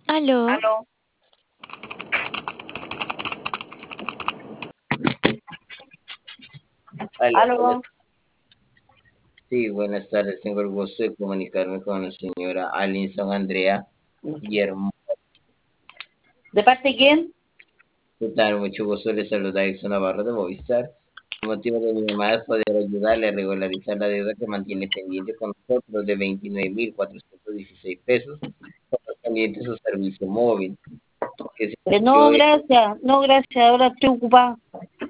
Aló, Aló, Aló, buenas, aló. sí, buenas tardes. Tengo el gusto de comunicarme con la señora Alinson Andrea Guillermo. ¿De parte de quién? ¿Qué tal? Mucho gusto. Le saluda Exxon Navarro de Movistar. El motivo de mi llamada es poder ayudarle a regularizar la deuda que mantiene pendiente con nosotros de 29.416 pesos correspondiente a su servicio móvil, que se inició No, gracias, no, gracias, ahora estoy ocupada.